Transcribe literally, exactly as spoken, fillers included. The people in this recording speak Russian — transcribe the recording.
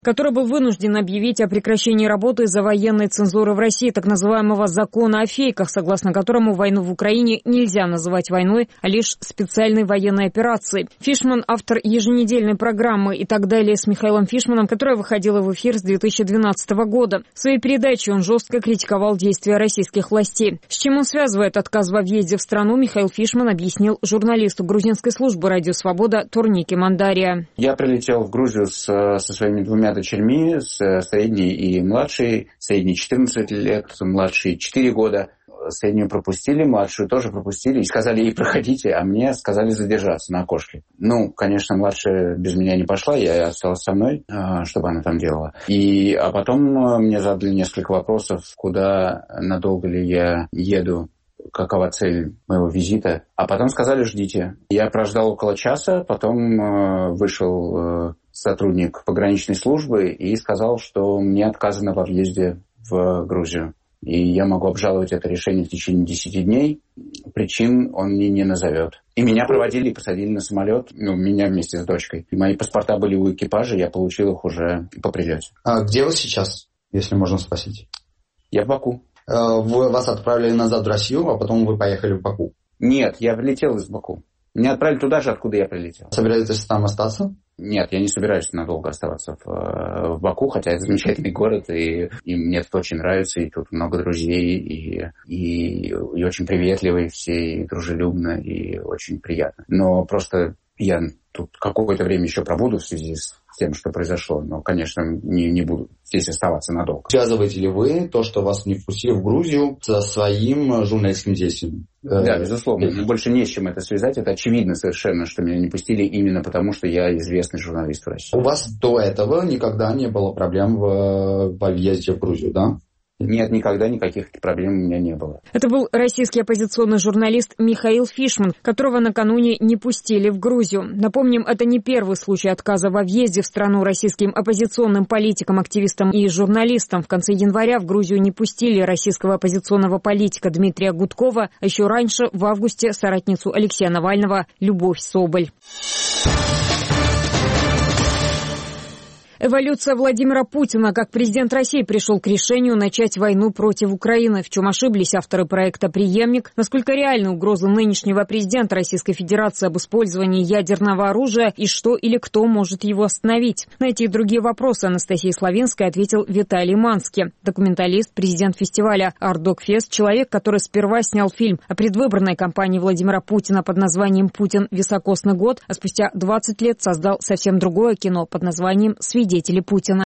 который был вынужден объявить о прекращении работы из-за военной цензуры в России, так называемого закона о фейках, согласно которому войну в Украине нельзя называть войной, а лишь специальной военной операцией. Фишман – автор еженедельной программы «И так далее» с Михаилом Фишманом, которая выходила в эфир с две тысячи двенадцатого года. В своей передаче он жестко критиковал действия российских властей. С чем он связывает отказ во въезде в страну, Михаил Фишман объяснил журналисту грузинской службы «Радио Свобода» Турнике Мандария. Я прилетел в Грузию с, со своими двумя дочерьми, с средней и младшей. Средней четырнадцать лет, младшей четыре года. Среднюю пропустили, младшую тоже пропустили. И сказали ей проходите, а мне сказали задержаться на окошке. Ну, конечно, младшая без меня не пошла, я осталась со мной, чтобы она там делала. И, а потом мне задали несколько вопросов, куда, надолго ли я еду, какова цель моего визита. А потом сказали ждите. Я прождал около часа, потом вышел сотрудник пограничной службы и сказал, что мне отказано во въезде в Грузию. И я могу обжаловать это решение в течение десяти дней. Причин он мне не назовет. И меня проводили и посадили на самолет, ну, меня вместе с дочкой. И мои паспорта были у экипажа, я получил их уже по прилете. А где вы сейчас, если можно спросить? Я в Баку. Вы, вас отправили назад в Россию, а потом вы поехали в Баку? Нет, я прилетел из Баку. Меня отправили туда же, откуда я прилетел. Собираетесь там остаться? Нет, я не собираюсь надолго оставаться в, в Баку, хотя это замечательный город, и, и мне тут очень нравится, и тут много друзей, и, и, и очень приветливые все, и дружелюбно, и очень приятно. Но просто я тут какое-то время еще пробуду в связи с тем, что произошло, но, конечно, не, не буду здесь оставаться надолго. Связываете ли вы то, что вас не впустили в Грузию, со своим журналистским действием? Да, безусловно. Больше не с чем это связать. Это очевидно совершенно, что меня не пустили именно потому, что я известный журналист в России. У вас до этого никогда не было проблем в, во въезде в Грузию, да? Нет, никогда никаких проблем у меня не было. Это был российский оппозиционный журналист Михаил Фишман, которого накануне не пустили в Грузию. Напомним, это не первый случай отказа во въезде в страну российским оппозиционным политикам, активистам и журналистам. В конце января в Грузию не пустили российского оппозиционного политика Дмитрия Гудкова, а еще раньше, в августе, соратницу Алексея Навального Любовь Соболь. Эволюция Владимира Путина. Как президент России пришел к решению начать войну против Украины. В чем ошиблись авторы проекта «Преемник», насколько реальны угрозы нынешнего президента Российской Федерации об использовании ядерного оружия и что или кто может его остановить. На эти и другие вопросы Анастасии Славинской ответил Виталий Мански, документалист, президент фестиваля «Артдокфест», человек, который сперва снял фильм о предвыборной кампании Владимира Путина под названием «Путин. Високосный год», а спустя двадцать лет создал совсем другое кино под названием «Свидетели Путина».